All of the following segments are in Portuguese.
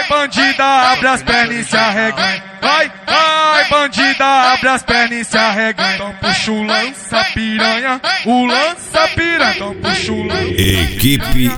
bandida, abre as pernas e se arreganha. Vai, bandida, abre as pernas e se arreganha. Então puxa o lança piranha, o lança piranha. Então puxa o lança. Equipe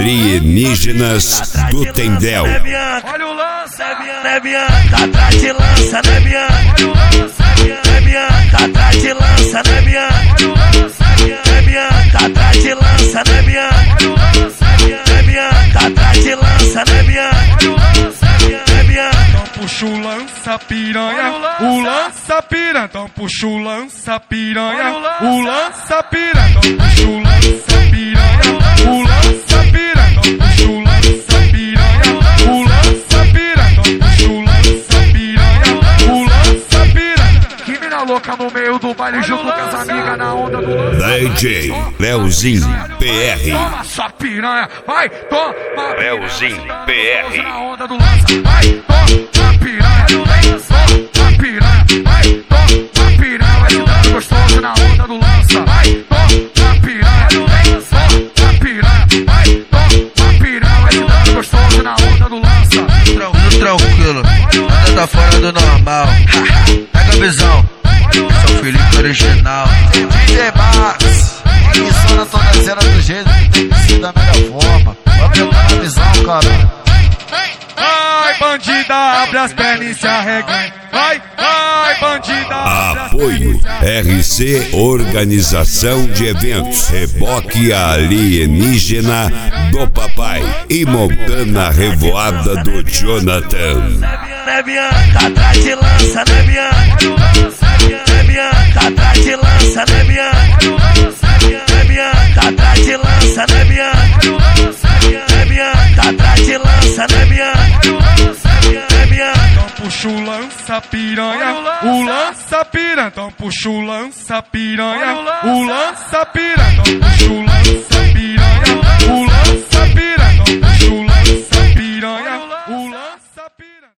Alienígenas do Tendel. Olha o lança, né Bianca, atrás de lança, né Bianca. olha o lança, Né Bianca, atrás de lança, né Bianca. olha o lança, Né Bianca, atrás de lança, né Bianca. olha o lança, Né Bianca, atrás de lança, né Bianca. olha o lança. Né Bianca. Então puxa o lança piranha, o lança piranha. Então puxa o lança piranha, o lança piranha. Então puxa o lança piranha, o lança piranha. Então puxa o lança piranha, o lança piranha. Então puxa o lança piranha, o lança piranha. Que mina louca no meio do baile junto com as amigas na onda do lança. DJ Leozinho PR. Toma sua piranha, vai, toma Leozinho PR. na onda do lança, vai, toma piranha, toma piranha, vai, toma piranha, vai se dando gostoso na onda do lança, vai, toma piranha, toma piranha, vai, toma piranha, vai se dando gostoso na onda do lança. Tranquilo, nada tá fora do normal. Pega a visão, sou Felipe original. DJ Max, emissora toda zero do jeito que tem que ser da melhor forma. Vai pegar na visão, cara. Vai, bandida, abre as pernas e se arreganha. Vai, bandida, abre as Apoio RC Organização de Eventos. Reboque Alienígena do Papai e Montana Revoada do Jonathan. Né Bianca, atrás de lança, né Bianca. Né Bianca, atrás de lança, né Bianca. Né Bianca, atrás de lança, né Bianca. Né Bianca, atrás de lança, né Bianca. Né Bianca. Então puxa o lança piranha, o lança piranha. Então puxa o lança piranha, o lança piranha. Então puxa o lança